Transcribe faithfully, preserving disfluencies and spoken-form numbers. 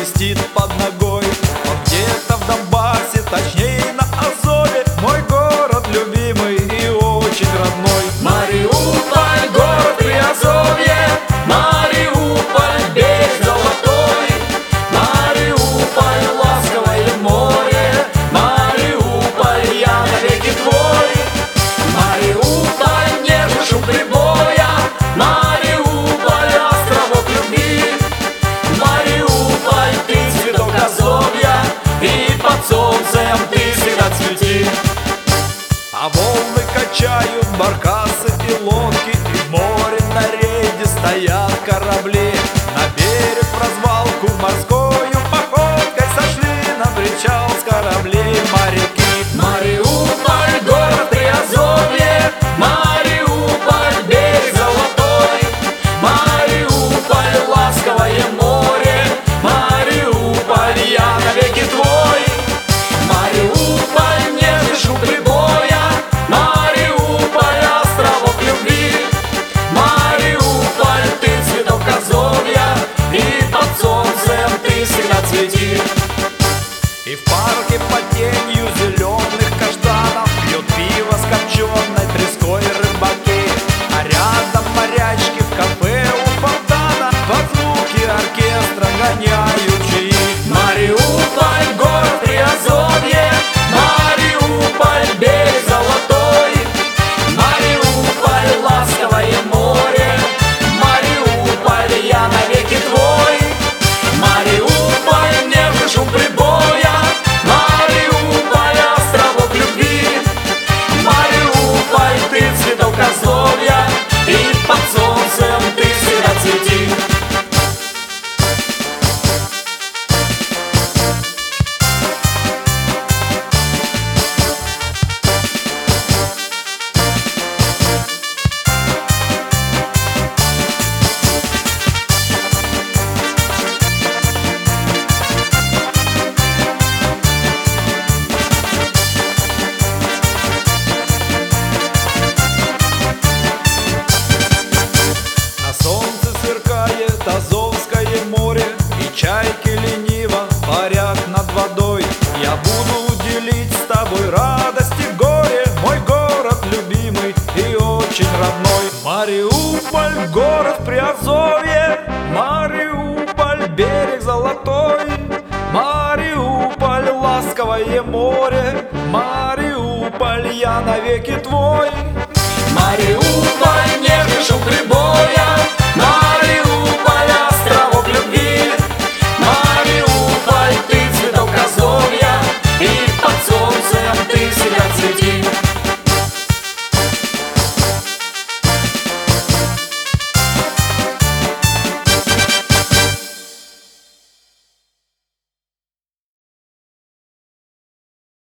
свистит под ногой. Он где-то в Донбассе, точнее на Азове, мой город любимый и очень родной. Мариуполь, город Приазовье, Мариуполь, берег золотой, Мариуполь, ласковое море, Мариуполь, я навеки твой. Мариуполь, нежный шум прибоя, Мариуполь, островок любви, Мариуполь, ты цветок Азовья, и под солнцем ты всегда цвети. А волны качают баркасы и лодки, и в море на рейде стоят корабли. На берег в развалку морскою походкой сошли на причал с кораблей моряки. Мариуполь, город Приазовье, Мариуполь, берег золотой, Мариуполь, ласковое море, Мариуполь, я навеки твой. Мариуполь, нежный шум прибоя, Мариуполь, островок любви, Мариуполь, ты цветок Азовья, и под солнцем ты всегда цвети. И в парке под тенью зеленых каштанов пьют пиво с копченой треской рыбаки. А рядом морячки в кафе у фонтана под звуки оркестра гоняют чаи. Мариуполь, город Приазовье, Мариуполь, берег золотой, Мариуполь, ласковое море, Мариуполь, я навеки твой. Мариуполь, нежный шум прибоя, Мариуполь, островок любви, Мариуполь, ты цветок Азовья, и под солнцем ты всегда цвети. На солнце сверкает Азовское море, и чайки лениво парят над водой. Я буду делить с тобой радость и горе, мой город любимый и очень родной. Мариуполь, город Приазовье, Мариуполь, берег золотой, Мариуполь, ласковое море, Мариуполь, я навеки твой.